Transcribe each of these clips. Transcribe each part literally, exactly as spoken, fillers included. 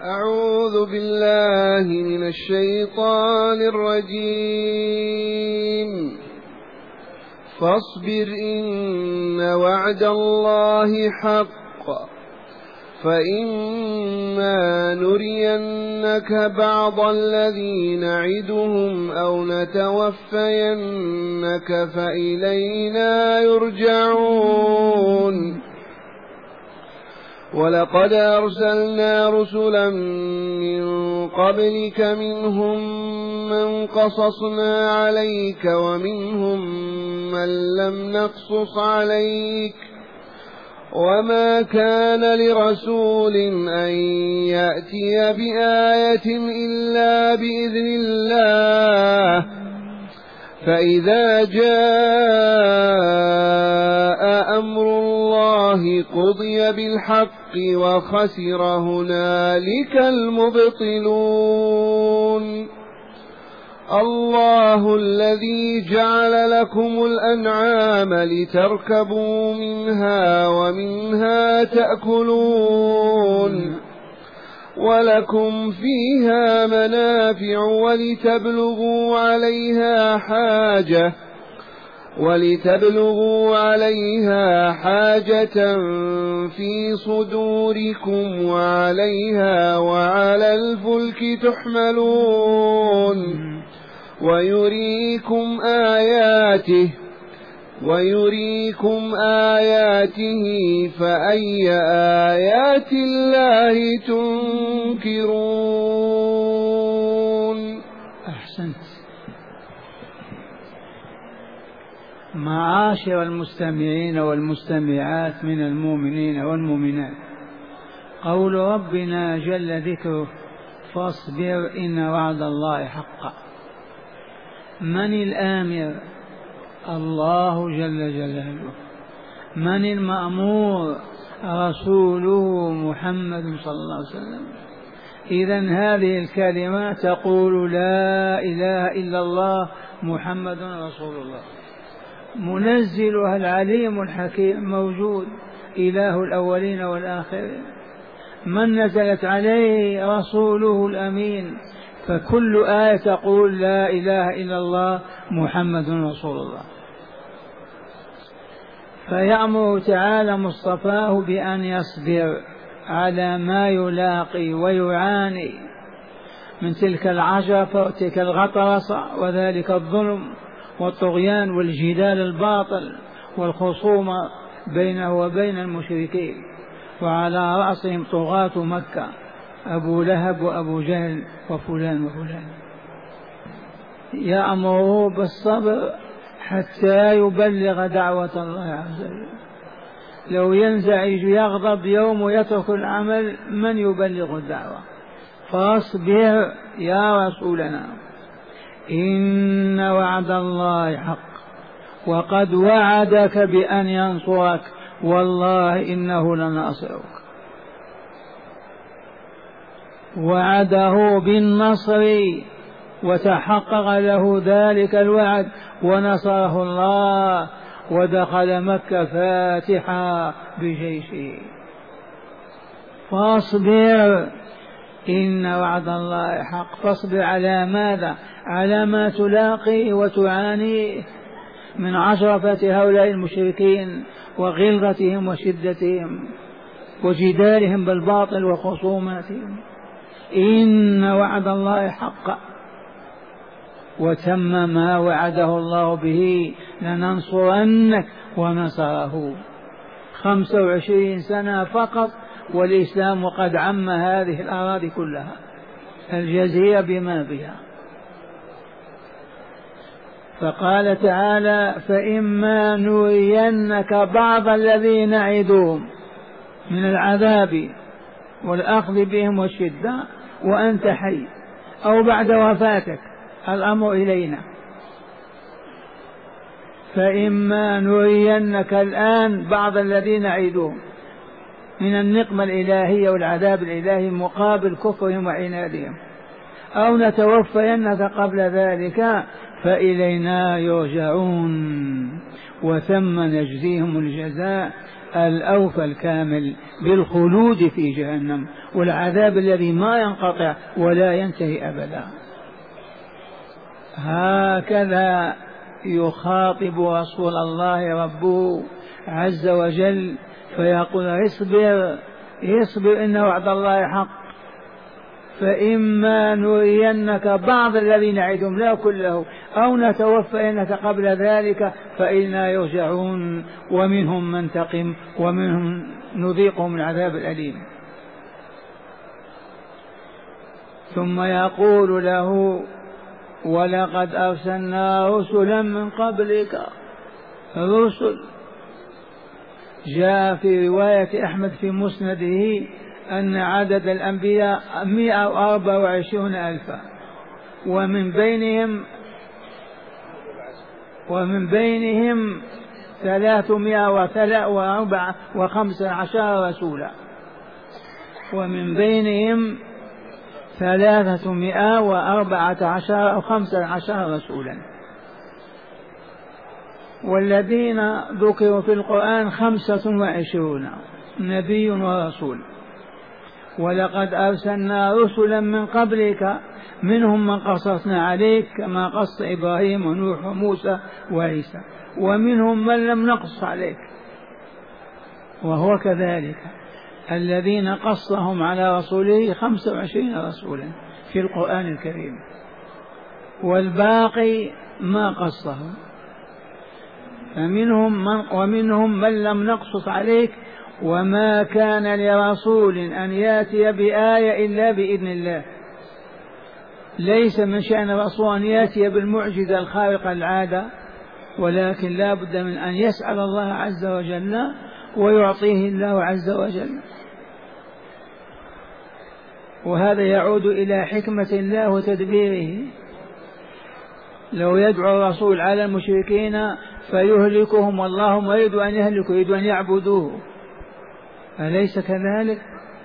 أعوذ بالله من الشيطان الرجيم. فاصبر إن وعد الله حق، فإما نرينك بعض الذي نعدهم أو نتوفينك فإلينا يرجعون. ولقد أرسلنا رسلا من قبلك منهم من قصصنا عليك ومنهم من لم نقصص عليك، وما كان لرسول أن يأتي بآية إلا بإذن الله، فإذا جاء أمر الله قضي بالحق وخسر هنالك المبطلون. الله الذي جعل لكم الأنعام لتركبوا منها ومنها تأكلون، ولكم فيها منافع ولتبلغوا عليها حاجة ولتبلغوا عليها حاجة في صدوركم وعليها وعلى الفلك تحملون، ويريكم آياته ويريكم آياته فأي آيات الله تنكرون. أحسنت. معاشر المستمعين والمستمعات من المؤمنين والمؤمنات، قول ربنا جل ذكره: فاصبر إن وعد الله حق. من الآمر؟ الله جل جلاله. من المأمور؟ رسوله محمد صلى الله عليه وسلم. إذن هذه الكلمة تقول لا إله إلا الله محمد رسول الله. منزلها العليم الحكيم موجود، إله الأولين والآخرين. من نزلت عليه؟ رسوله الأمين. فكل آية تقول لا إله إلا الله محمد رسول الله. فيأمر تعالى مصطفاه بأن يصبر على ما يلاقي ويعاني من تلك العجرة وتلك الغطرسة وذلك الظلم والطغيان والجدال الباطل والخصومة بينه وبين المشركين، وعلى رأسهم طغاة مكة أبو لهب وأبو جهل وفلان وفلان. يأمره بالصبر حتى يبلغ دعوة الله عز وجل. لو ينزعج يغضب يوم ويترك العمل، من يبلغ الدعوة؟ فاصبر يا رسولنا إن وعد الله حق، وقد وعدك بأن ينصرك، والله إنه لناصرك. وعده بالنصر وتحقق له ذلك الوعد ونصره الله، ودخل مكة فاتحا بجيشه. فاصبر إن وعد الله حق. فاصبر على ماذا؟ على ما تلاقيه وتعانيه من عشرة هؤلاء المشركين وغلظتهم وشدتهم وجدالهم بالباطل وخصوماتهم. إن وعد الله حق، وتم ما وعده الله به: لننصرنك. ونصره. خمسة وعشرين سنة فقط والإسلام قد عم هذه الأراضي كلها، الجزيرة بما بها. فقال تعالى: فإما نرينك بعض الذي نعدهم من العذاب والأخذ بهم والشدة وأنت حي، أو بعد وفاتك، الأمر إلينا. فإما نرينك الآن بعض الذين نعدهم من النقمة الإلهية والعذاب الإلهي مقابل كفرهم وعنادهم، أو نتوفينك قبل ذلك فإلينا يرجعون، وثم نجزيهم الجزاء الأوفى الكامل بالخلود في جهنم والعذاب الذي ما ينقطع ولا ينتهي أبدا. هكذا يخاطب رسول الله ربه عز وجل فيقول اصبر اصبر إن وعد الله حق، فإما نرينك بعض الذي نعدهم لا كله أو نتوفينك قبل ذلك فإنا يرجعون ومنهم من تقم ومنهم نذيقهم العذاب الأليم. ثم يقول له ولقد أرسلنا رسلا من قبلك. رسل جاء في رواية أحمد في مسنده أن عدد الأنبياء مئة وأربعة وعشرون ألفا، ومن بينهم ومن بينهم ثلاثمائة وأربعة وخمسة عشر رسولا، ومن بينهم ثلاثمائة وأربعة عشر أو خمسة عشر رسولا، والذين ذكروا في القرآن خمسة وعشرون نبي ورسول. ولقد أرسلنا رسلا من قبلك منهم من قصصنا عليك كما قص إبراهيم ونوح وموسى وعيسى، ومنهم من لم نقص عليك. وهو كذلك الذين قصهم على رسوله خمسة وعشرين رسولا في القرآن الكريم، والباقي ما قصهم. فمنهم من ومنهم من لم نقصص عليك، وما كان لرسول أن يأتي بآية إلا بإذن الله. ليس من شأن الرسول أن يأتي بالمعجزة الخارقة العادة، ولكن لا بد من أن يسأل الله عز وجل ويعطيه الله عز وجل. وهذا يعود إلى حكمة الله وتدبيره. لو يدعو الرسول على المشركين فيهلكهم والله ما يريد أن يهلكوا، يريد أن يعبدوه، أليس كذلك؟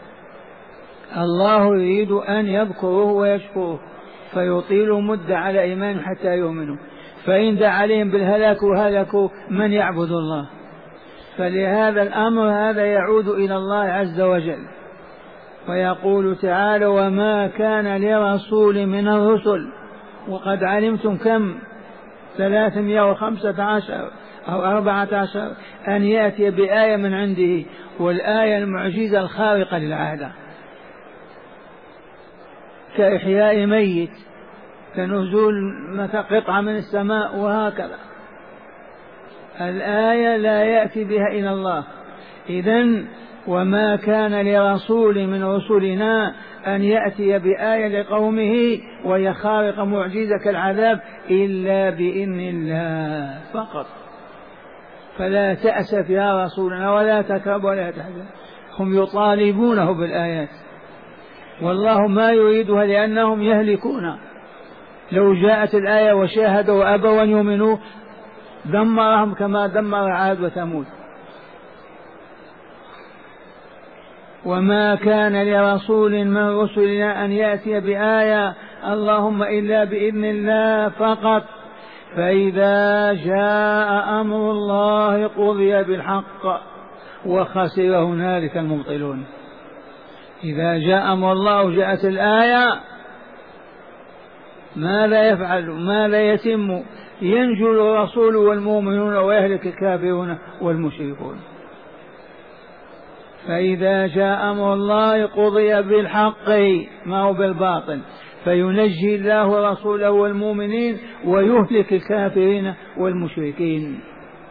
الله يريد أن يذكروه ويشكروه فيطيل مدة على إيمان حتى يؤمنوا، فإن دعا عليهم بالهلاك وهلكوا من يعبد الله. فلهذا الأمر هذا يعود إلى الله عز وجل. ويقول تعالى وما كان لرسول من الرسل، وقد علمتم كم ثلاثمائة وخمسة عشر أو أربعة عشر أن يأتي بآية من عنده، والآية المعجزة الخارقة للعادة كإحياء ميت، كنزول قطعة من السماء، وهكذا الآية لا يأتي بها إلى الله. إذن وما كان لرسول من رسلنا أن يأتي بآية لقومه وهي خارقة معجزة كالعذاب إلا بإذن الله فقط. فلا تأسف يا رسولنا ولا تكرب ولا تحزن، هم يطالبونه بالآيات والله ما يريدها لأنهم يهلكون. لو جاءت الآية وشاهدوا وأبوا أن يؤمنوا دمرهم كما دمر عاد وثمود. وما كان لرسول من رسلنا أن يأتي بآية اللهم إلا بإذن الله فقط. فإذا جاء أمر الله قضي بالحق وخسر هنالك المبطلون. إذا جاء أمر الله وجاءت الآية ماذا يفعل؟ ماذا يتم؟ ينجو الرسول والمؤمنون ويهلك الكافرون والمشركون. فإذا جاء أمر الله قضي بالحق ما هو بالباطل، فينجي الله رسوله والمؤمنين ويهلك الكافرين والمشركين.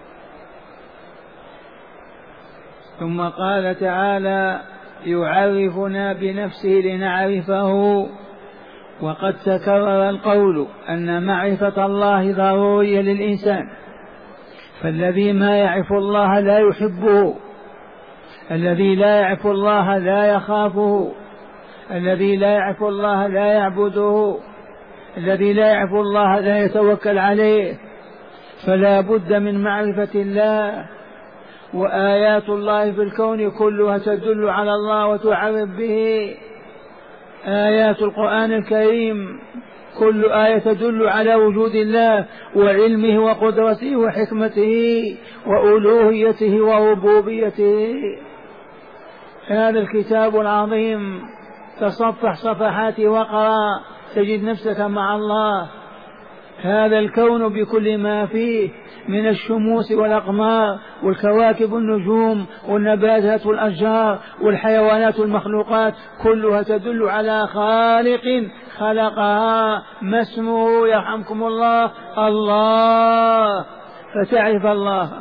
ثم قال تعالى يعرفنا بنفسه لنعرفه. وقد تكرر القول أن معرفة الله ضرورية للإنسان، فالذي ما يعرف الله لا يحبه، الذي لا يعرف الله لا يخافه، الذي لا يعرف الله لا يعبده، الذي لا يعرف الله لا يتوكل عليه. فلا بد من معرفة الله. وآيات الله في الكون كلها تدل على الله وتعرف به. آيات القرآن الكريم كل آية تدل على وجود الله وعلمه وقدرته وحكمته وألوهيته وربوبيته. هذا الكتاب العظيم تصفح صفحاته واقرأ تجد نفسك مع الله. هذا الكون بكل ما فيه من الشموس والأقمار والكواكب والنجوم والنباتات والأشجار والحيوانات والمخلوقات كلها تدل على خالق خلقها. ما اسمه يرحمكم الله؟ الله. فتعرف الله.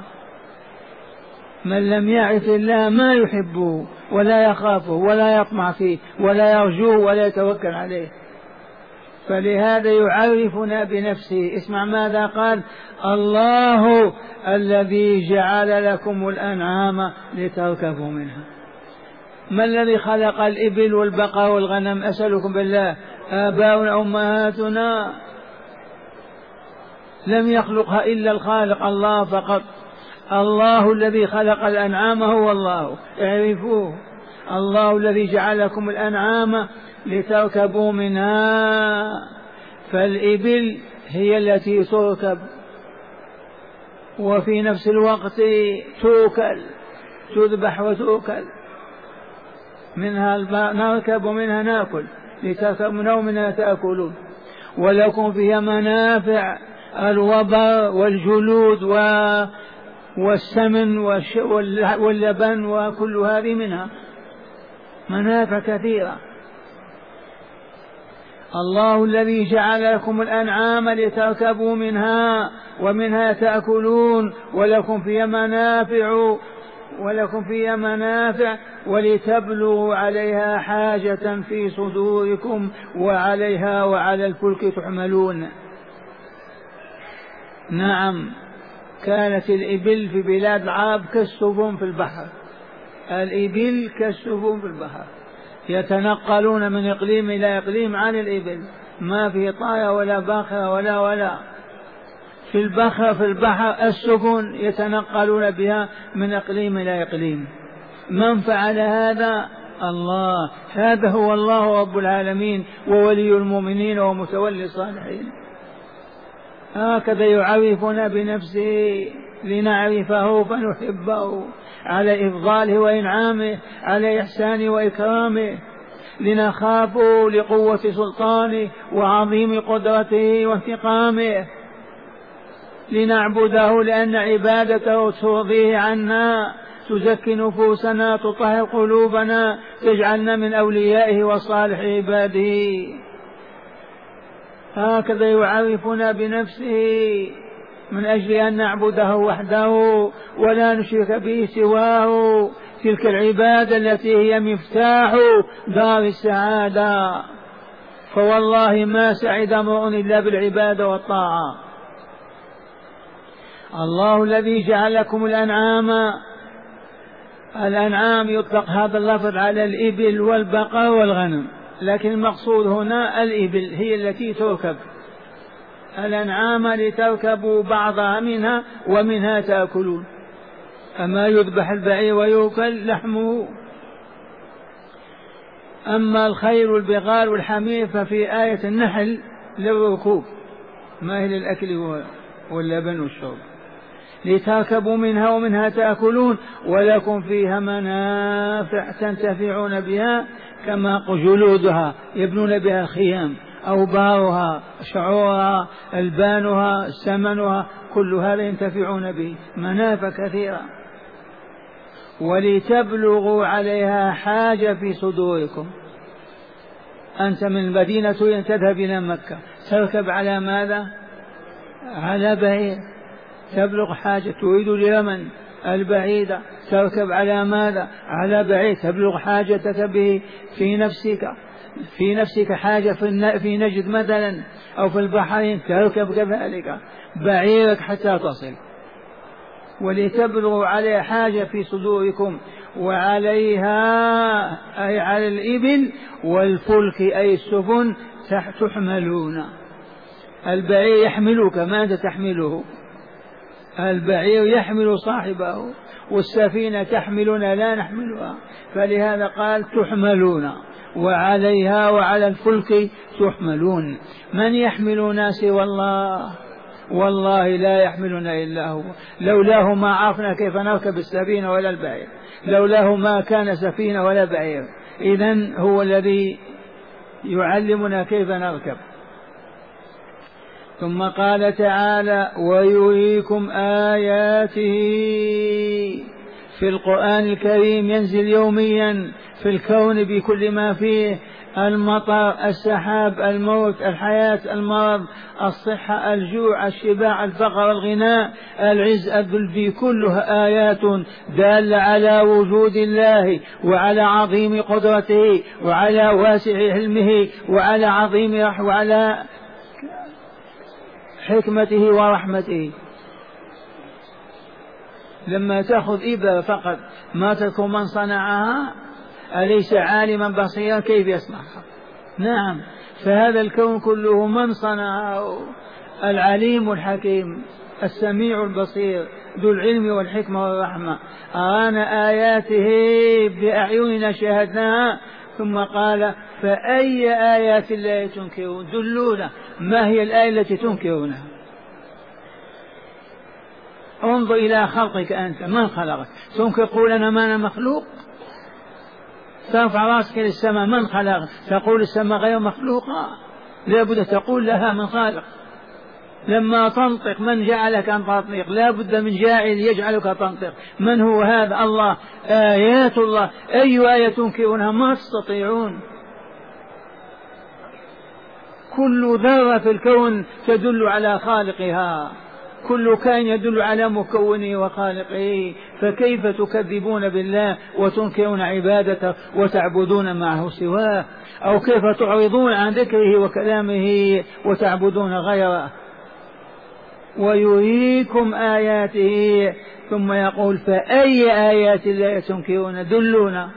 من لم يعرف الله ما يحبه ولا يخافه ولا يطمع فيه ولا يرجوه ولا يتوكل عليه. فلهذا يعرفنا بنفسه. اسمع ماذا قال: الله الذي جعل لكم الأنعام لتركبوا منها. ما الذي خلق الإبل والبقر والغنم؟ أسألكم بالله، آباؤنا أمهاتنا؟ لم يخلقها إلا الخالق الله فقط. الله الذي خلق الأنعام هو الله، اعرفوه. الله الذي جعل لكم الأنعام لتركبوا منها. فالإبل هي التي تركب وفي نفس الوقت توكل، تذبح وتوكل. منها نركب ومنها ناكل، لتركبوا ومنها تأكلون. ولكم فيها منافع، الوبر والجلود والسمن واللبن وكل هذه منها منافع كثيرة. الله الذي جعل لكم الأنعام لتركبوا منها ومنها تأكلون ولكم فيها منافع ولكم فيها منافع ولتبلغوا عليها حاجة في صدوركم وعليها وعلى الفلك تحملون. نعم، كانت الإبل في بلاد العرب كالسفن في البحر. الإبل كالسفن في البحر، يتنقلون من إقليم إلى إقليم عن الإبل، ما في طاية ولا باخرة ولا ولا في البحر. في البحر السفن يتنقلون بها من إقليم إلى إقليم. من فعل هذا؟ الله. هذا هو الله رب العالمين وولي المؤمنين ومتولي الصالحين. هكذا يعرفنا بنفسه لنعرفه فنحبه على إفضاله وإنعامه، على إحسانه وإكرامه، لنخافه لقوة سلطانه وعظيم قدرته وانتقامه، لنعبده لأن عبادته ترضيه عنا، تزكي نفوسنا، تطهر قلوبنا، تجعلنا من أوليائه وصالح عباده. هكذا يعرفنا بنفسه من أجل أن نعبده وحده ولا نشرك به سواه. تلك العبادة التي هي مفتاح دار السعادة. فوالله ما سعد امرؤ إلا بالعبادة والطاعة. الله الذي جعل لكم الأنعام. الأنعام يطلق هذا اللفظ على الإبل والبقر والغنم، لكن المقصود هنا الإبل هي التي تركب. الأنعام لتركبوا بعضها منها ومنها تأكلون. أما يذبح البعير ويؤكل لحمه. أما الخيل والبغال والحمير ففي آية النحل للركوب، ما هي للأكل واللبن والشرب. لتركبوا منها ومنها تأكلون ولكم فيها منافع تنتفعون بها، كما جلودها يبنون بها الخيام، أوبارها، شعورها، ألبانها، سمنها، كل هذا ينتفعون به، منافع كثيرة. ولتبلغوا عليها حاجة في صدوركم. أنت من المدينة تذهب إلى مكة، تركب على ماذا؟ على بعير. تبلغ حاجة، تريد اليمن البعيدة، تركب على ماذا؟ على بعير. تبلغ حاجتك به في نفسك، في نفسك حاجة في نجد مثلا أو في البحرين، تركب كذلك بعيرك حتى تصل. ولتبلغوا عليها حاجة في صدوركم وعليها أي على الإبل والفلك أي السفن تحملون. البعير يحملك، ما أنت تحمله. البعير يحمل صاحبه والسفينة تحملنا لا نحملها، فلهذا قال تحملون. وعليها وعلى الفلك تحملون. من يحملنا سوى الله؟ والله لا يحملنا إلا هو. لولاه ما عرفنا كيف نركب السفينة ولا البعير، لولاه ما كان سفينة ولا بعير. إذن هو الذي يعلمنا كيف نركب. ثم قال تعالى: ويريكم آياته. في القرآن الكريم ينزل يوميا في الكون بكل ما فيه: المطر، السحاب، الموت، الحياة، المرض، الصحة، الجوع، الشباع، الفقر، الغناء، العز، الذل، كلها آيات دالة على وجود الله وعلى عظيم قدرته وعلى واسع علمه وعلى عظيم وعلى حكمته ورحمته. لما تأخذ إبرة فقط ما تذكر من صنعها، أليس عالما بصيرا كيف يصنعها؟ نعم. فهذا الكون كله من صنعه؟ العليم الحكيم السميع البصير ذو العلم والحكمة والرحمة. أرانا آياته بأعيننا شاهدناها. ثم قال: فأي آيات الله تنكرون؟ دلونا، ما هي الآية التي تنكرونها؟ انظر إلى خلقك أنت، من خلقك؟ تنكر تقول أنا ما أنا مخلوق؟ ترفع راسك للسماء، من خلق؟ تقول السماء غير مخلوقة؟ لابد تقول لها من خالق. لما تنطق من جعلك أن تنطق؟ لابد من جاعل يجعلك تنطق. من هو هذا؟ الله. آيات الله، أي آية تنكرونها؟ ما تستطيعون. كل ذرة في الكون تدل على خالقها، كل كائن يدل على مكونه وخالقه، فكيف تكذبون بالله وتنكرون عبادته وتعبدون معه سواه؟ أو كيف تعرضون عن ذكره وكلامه وتعبدون غيره؟ ويريكم آياته. ثم يقول: فأي آيات الله تنكرون؟ دلونا.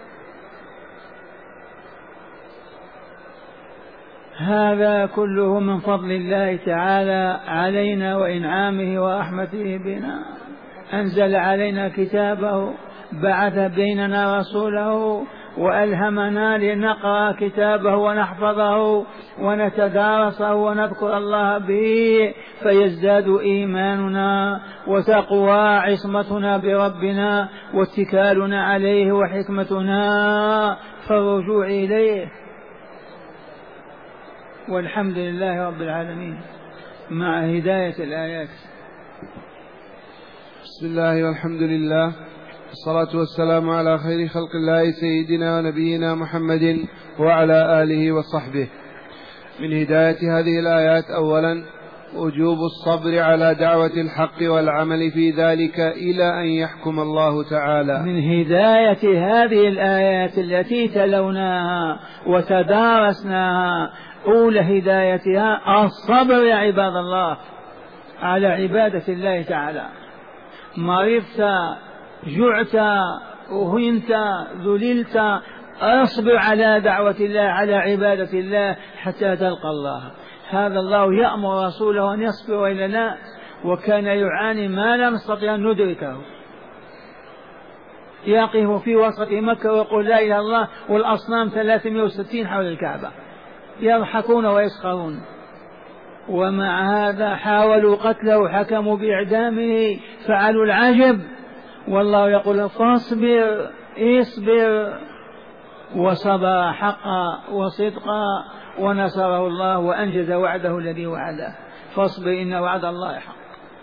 هذا كله من فضل الله تعالى علينا وإنعامه ورحمته بنا. أنزل علينا كتابه، بعث بيننا رسوله، وألهمنا لنقرأ كتابه ونحفظه ونتدارسه ونذكر الله به، فيزداد إيماننا وتقوى عصمتنا بربنا واتكالنا عليه وحكمتنا فالرجوع إليه. والحمد لله رب العالمين مع هداية الآيات. بسم الله والحمد لله، والصلاة والسلام على خير خلق الله سيدنا ونبينا محمد وعلى آله وصحبه. من هداية هذه الآيات: أولا وجوب الصبر على دعوة الحق والعمل في ذلك إلى أن يحكم الله تعالى. من هداية هذه الآيات التي تلوناها وتدارسناها، أولى هدايتها الصبر يا عباد الله على عبادة الله تعالى. مرضت، جعت، أهنت، ذللت، اصبر على دعوة الله، على عبادة الله حتى تلقى الله. هذا الله يأمر رسوله أن يصبر وإلا لا، وكان يعاني ما لم نستطيع أن ندركه. يقف في وسط مكة ويقول لا إله إلا الله والأصنام ثلاثمائة وستين حول الكعبة، يضحكون ويسخرون، ومع هذا حاولوا قتله، حكموا بإعدامه، فعلوا العجب، والله يقول فاصبر اصبر، وصبر حقا وصدقا ونصره الله وأنجز وعده الذي وعده. فاصبر إن وعد الله حق.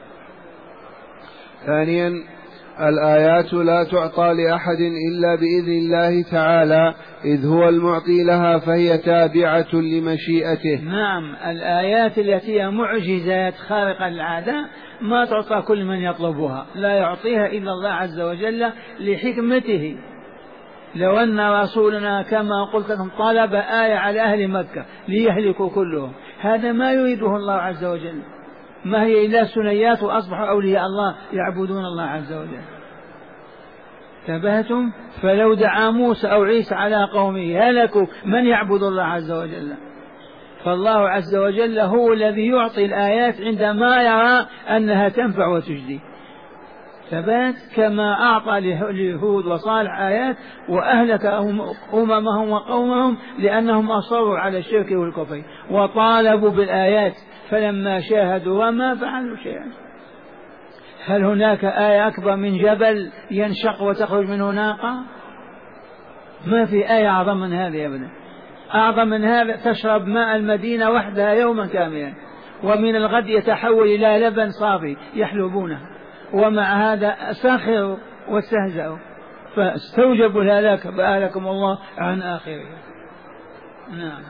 ثانيا الآيات لا تعطى لأحد إلا بإذن الله تعالى، إذ هو المعطي لها، فهي تابعة لمشيئته. نعم، الآيات التي هي معجزات خارقة للعادة ما تعطى كل من يطلبها، لا يعطيها إلا الله عز وجل لحكمته. لو أن رسولنا كما قلت لكم طلب آية على أهل مكة ليهلكوا كلهم، هذا ما يريده الله عز وجل، ما هي إلا سنيات وأصبحوا أولياء الله يعبدون الله عز وجل. انتبهتم؟ فلو دعا موسى أو عيسى على قومه هلكوا، من يعبد الله عز وجل؟ فالله عز وجل هو الذي يعطي الآيات عندما يرى أنها تنفع وتجدي. ثبات كما أعطى لهود وصالح آيات وأهلك أممهم وقومهم لأنهم أصروا على الشرك والكفر وطالبوا بالآيات، فلما شاهدوا وما فعلوا شيئا. هل هناك آية أكبر من جبل ينشق وتخرج منه ناقة؟ ما في آية أعظم من هذه أبدا. أعظم من هذا تشرب ماء المدينة وحدها يوما كاملا، ومن الغد يتحول إلى لبن صافي يحلبونه، ومع هذا سخروا واستهزأوا فاستوجبوا الهلاك فأهلكم الله عن آخره. نعم.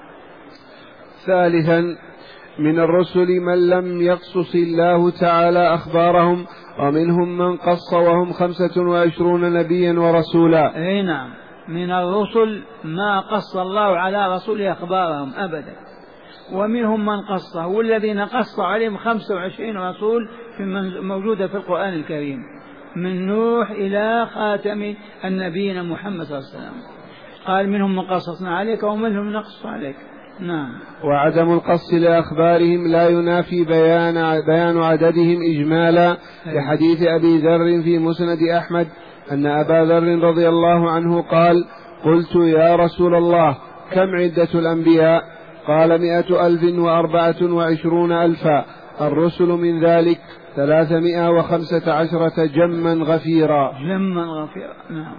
ثالثا من الرسل من لم يقصص الله تعالى أخبارهم، ومنهم من قص وهم خمسة وعشرون نبيا ورسولا. أي نعم، من الرسل ما قص الله على رسوله أخبارهم أبدا، ومنهم من قصه، والذين قص عليهم خمسة وعشرين رسول في موجودة في القرآن الكريم من نوح إلى خاتم النبيين محمد صلى الله عليه وسلم. قال منهم من قصصنا عليك ومنهم نقص عليك. نعم. وعدم القص لأخبارهم لا ينافي بيان, بيان عددهم إجمالا، لحديث أبي ذر في مسند أحمد أن أبا ذر رضي الله عنه قال: قلت يا رسول الله كم عدة الأنبياء؟ قال: مئة ألف وأربعة وعشرون ألفا، الرسل من ذلك ثلاثمائة وخمسة عشرة جما غفيرا. جما غفيرا. نعم.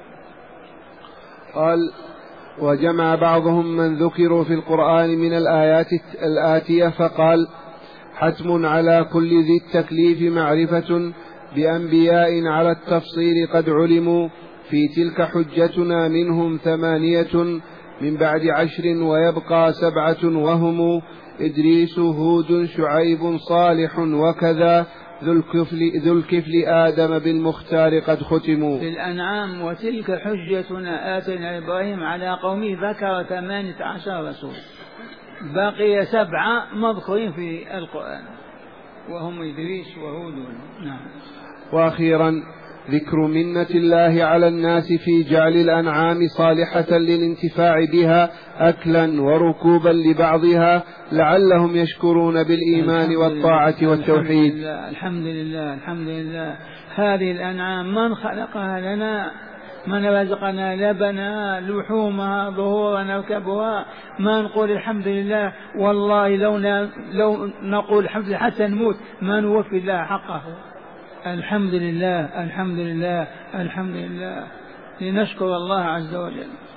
قال: وجمع بعضهم من ذكروا في القرآن من الآيات الآتية فقال: حتم على كل ذي التكليف معرفة بأنبياء على التفصيل قد علموا، في تلك حجتنا منهم ثمانية من بعد عشر ويبقى سبعة وهم إدريس هود شعيب صالح وكذا ذو الكفل, ذو الكفل آدم بالمختار قد ختموا. في الأنعام: وتلك حجتنا آتينا إبراهيم على قومه ذكر ثمانية عشر رسول، بقي سبعة مذكورين في القرآن وهم إدريس وهود. نعم. وأخيرا ذكر منة الله على الناس في جعل الأنعام صالحة للانتفاع بها أكلا وركوبا لبعضها لعلهم يشكرون بالإيمان والطاعة والتوحيد. الحمد لله الحمد لله. هذه الأنعام من خلقها لنا؟ من رزقنا لبنها لحومها ظهورا نركبها؟ ما نقول الحمد لله؟ والله لو, لو نقول الحمد لله حتى نموت ما نوفي الله حقه. الحمد لله الحمد لله الحمد لله، لنشكر الله عز وجل.